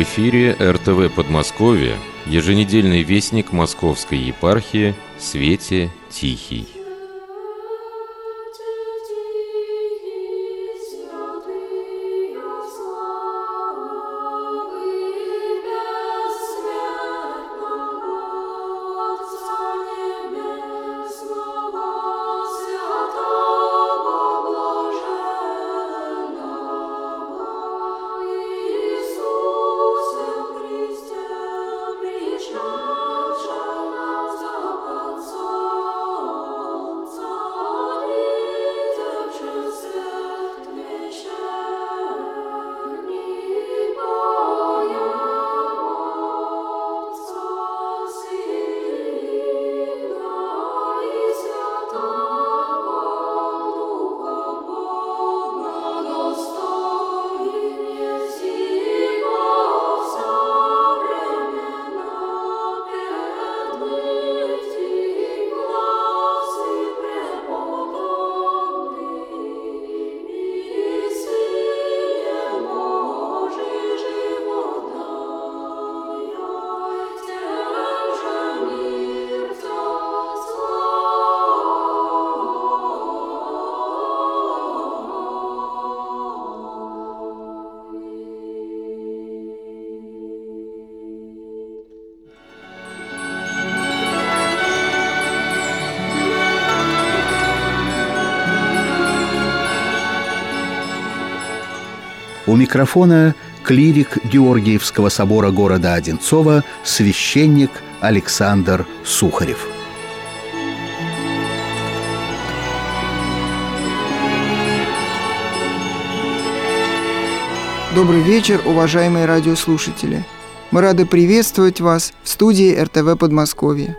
эфире РТВ Подмосковье, еженедельный вестник Московской епархии «Свете Тихий». У микрофона клирик Георгиевского собора города Одинцова, священник Александр Сухарев. Добрый вечер, уважаемые радиослушатели! Мы рады приветствовать вас в студии РТВ Подмосковье.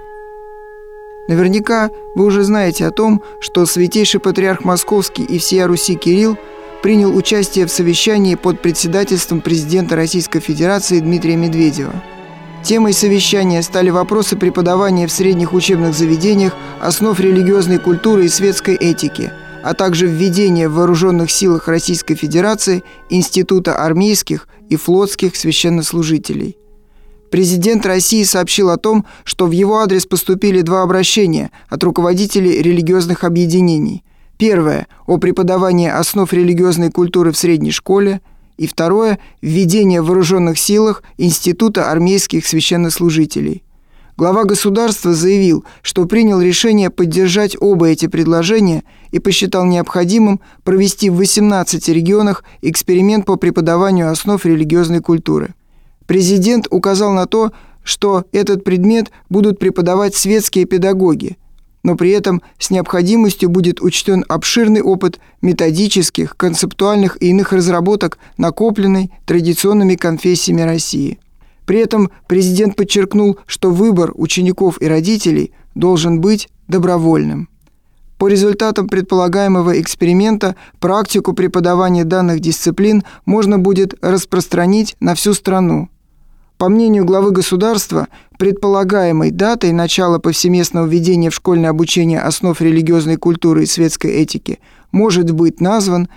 Наверняка вы уже знаете о том, что Святейший Патриарх Московский и всея Руси Кирилл принял участие в совещании под председательством президента Российской Федерации Дмитрия Медведева. Темой совещания стали вопросы преподавания в средних учебных заведениях основ религиозной культуры и светской этики, а также введение в Вооруженных силах Российской Федерации Института армейских и флотских священнослужителей. Президент России сообщил о том, что в его адрес поступили 2 обращения от руководителей религиозных объединений. Первое – о преподавании основ религиозной культуры в средней школе. И второе – введение в Вооруженных силах Института армейских священнослужителей. Глава государства заявил, что принял решение поддержать оба эти предложения и посчитал необходимым провести в 18 регионах эксперимент по преподаванию основ религиозной культуры. Президент указал на то, что этот предмет будут преподавать светские педагоги, но при этом с необходимостью будет учтен обширный опыт методических, концептуальных и иных разработок, накопленный традиционными конфессиями России. При этом президент подчеркнул, что выбор учеников и родителей должен быть добровольным. По результатам предполагаемого эксперимента практику преподавания данных дисциплин можно будет распространить на всю страну. По мнению главы государства, предполагаемой датой начала повсеместного введения в школьное обучение основ религиозной культуры и светской этики может быть назван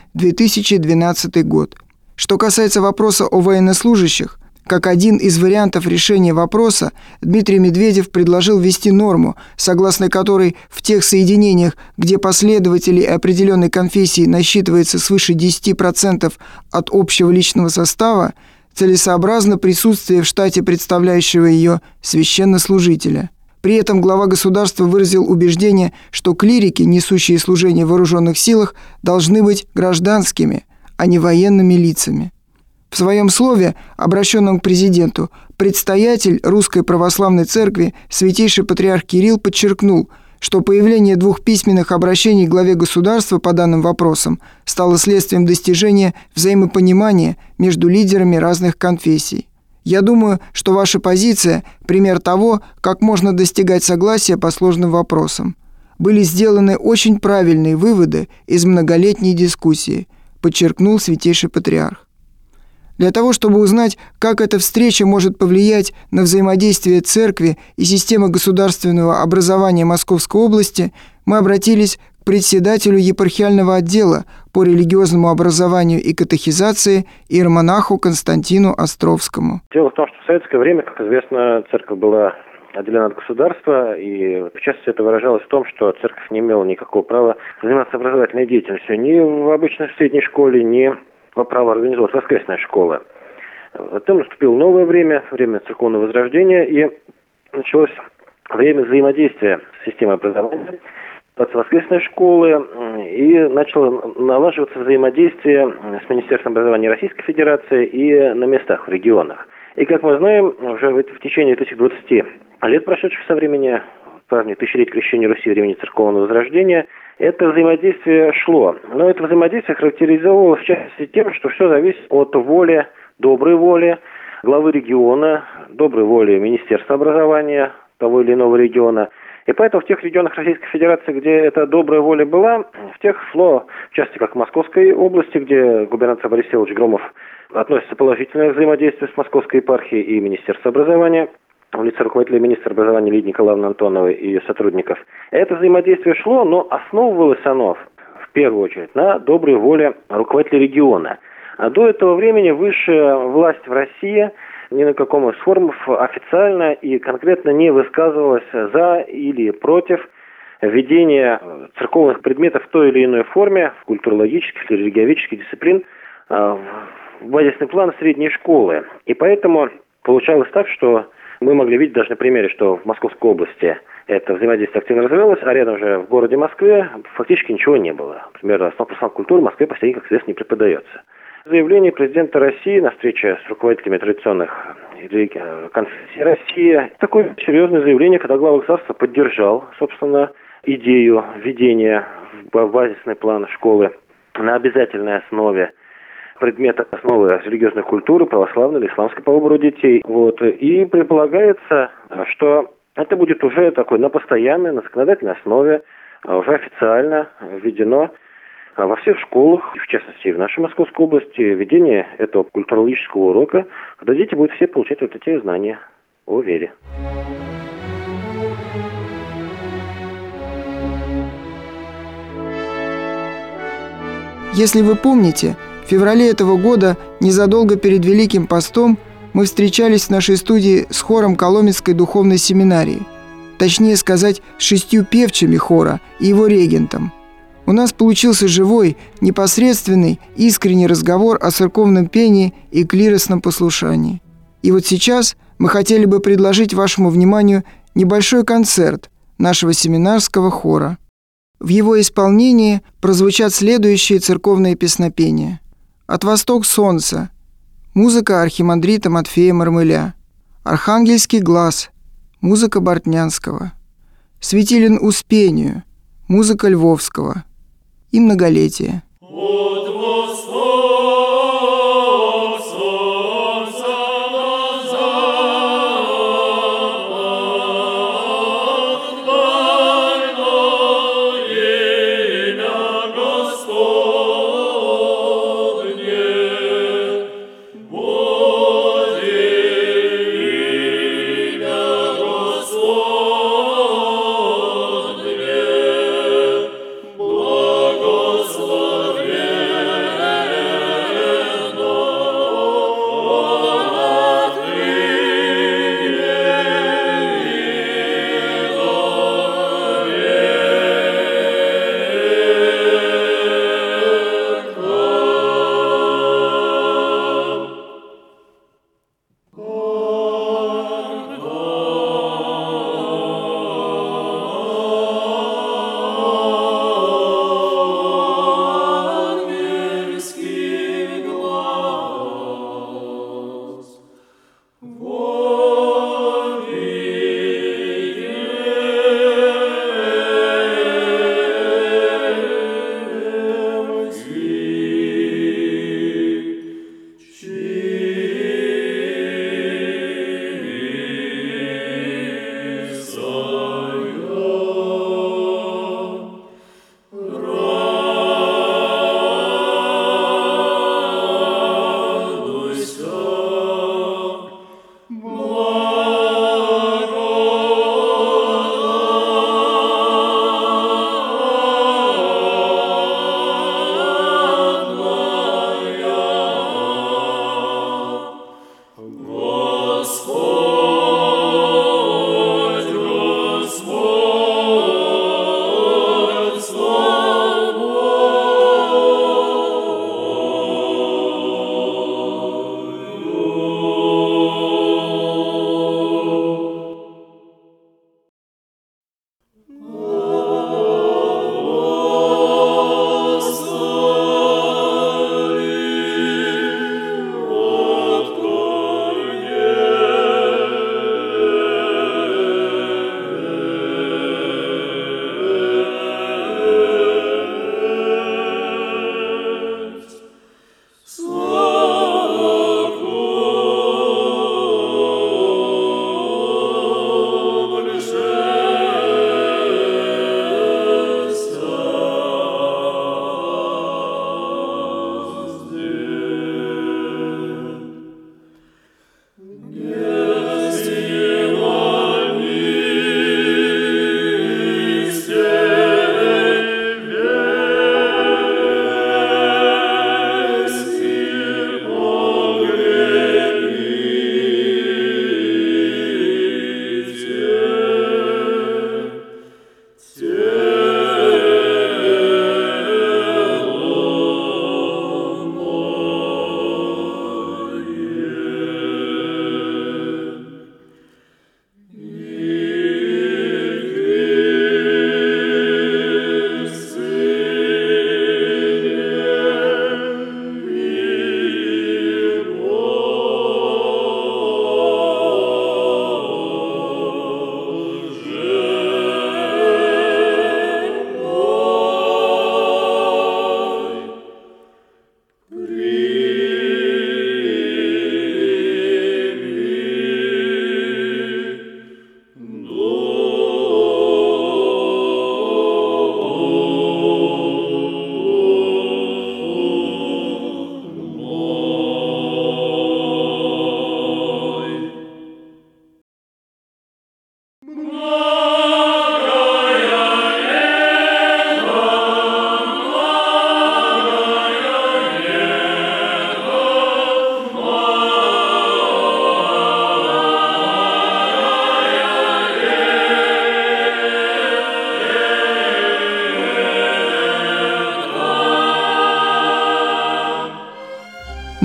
2012 год. Что касается вопроса о военнослужащих, как один из вариантов решения вопроса, Дмитрий Медведев предложил ввести норму, согласно которой в тех соединениях, где последователей определенной конфессии насчитывается свыше 10% от общего личного состава, целесообразно присутствие в штате представляющего ее священнослужителя. При этом глава государства выразил убеждение, что клирики, несущие служение в вооруженных силах, должны быть гражданскими, а не военными лицами. В своем слове, обращенном к президенту, предстоятель Русской Православной Церкви Святейший Патриарх Кирилл подчеркнул, что появление 2 письменных обращений к главе государства по данным вопросам стало следствием достижения взаимопонимания между лидерами разных конфессий. Я думаю, что ваша позиция – пример того, как можно достигать согласия по сложным вопросам. Были сделаны очень правильные выводы из многолетней дискуссии, подчеркнул Святейший Патриарх. Для того, чтобы узнать, как эта встреча может повлиять на взаимодействие церкви и системы государственного образования Московской области, мы обратились к председателю епархиального отдела по религиозному образованию и катехизации иеромонаху Константину Островскому. Дело в том, что в советское время, как известно, церковь была отделена от государства, и в частности это выражалось в том, что церковь не имела никакого права заниматься образовательной деятельностью ни в обычной средней школе, ни по праву организовывать воскресные школы. Затем наступило новое время, время церковного возрождения, и началось время взаимодействия с системой образования, от воскресной школы, и начало налаживаться взаимодействие с Министерством образования Российской Федерации и на местах, в регионах. И, как мы знаем, уже в течение этих 20 лет, прошедших со времени праздника тысячелетия крещения Руси, времени церковного возрождения, это взаимодействие шло. Но это взаимодействие характеризовалось в частности тем, что все зависит от воли, доброй воли главы региона, доброй воли Министерства образования того или иного региона. И поэтому в тех регионах Российской Федерации, где эта добрая воля была, в тех шло, в частности, как в Московской области, где губернатор Борис Всеволодович Громов относится положительное взаимодействие с Московской епархией и Министерством образования, в лице руководителя министра образования Лидии Николаевны Антоновой и ее сотрудников. Это взаимодействие шло, но основывалось оно в первую очередь на доброй воле руководителя региона. А до этого времени высшая власть в России ни на каком из форумов официально и конкретно не высказывалась за или против введения церковных предметов в той или иной форме, в культурологических или религиоведческих дисциплин, в базисный план средней школы. И поэтому получалось так, что мы могли видеть даже на примере, что в Московской области это взаимодействие активно развивалось, а рядом же в городе Москве фактически ничего не было. Например, основ профессиональной культуры в Москве по сей, как известно, не преподается. Заявление президента России на встрече с руководителями традиционных конфессий России, такое серьезное заявление, когда глава государства поддержал, собственно, идею введения в базисный план школы на обязательной основе предмета основы религиозной культуры, православной или исламской по выбору детей. И предполагается, что это будет уже такой на постоянной, на законодательной основе, уже официально введено во всех школах, в частности и в нашей Московской области, введение этого культурологического урока, когда дети будут все получать вот эти знания о вере. Если вы помните, в феврале этого года, незадолго перед Великим постом, мы встречались в нашей студии с хором Коломенской духовной семинарии. Точнее сказать, с 6 певчими хора и его регентом. У нас получился живой, непосредственный, искренний разговор о церковном пении и клиросном послушании. И вот сейчас мы хотели бы предложить вашему вниманию небольшой концерт нашего семинарского хора. В его исполнении прозвучат следующие церковные песнопения. «От восток солнца» – музыка архимандрита Матфея Мармыля. «Архангельский глаз» – музыка Бортнянского. «Светилен Успению» – музыка Львовского. И «Многолетие». Благословен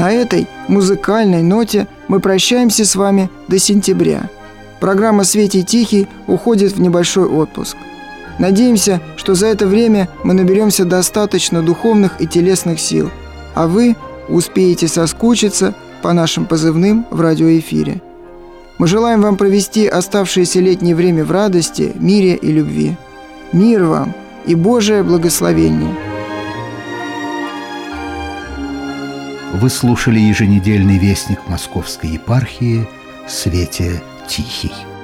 На этой музыкальной ноте мы прощаемся с вами до сентября. Программа «Свете Тихий» уходит в небольшой отпуск. Надеемся, что за это время мы наберемся достаточно духовных и телесных сил, а вы успеете соскучиться по нашим позывным в радиоэфире. Мы желаем вам провести оставшееся летнее время в радости, мире и любви. Мир вам и Божие благословение! Вы слушали еженедельный вестник Московской епархии «Свете Тихий».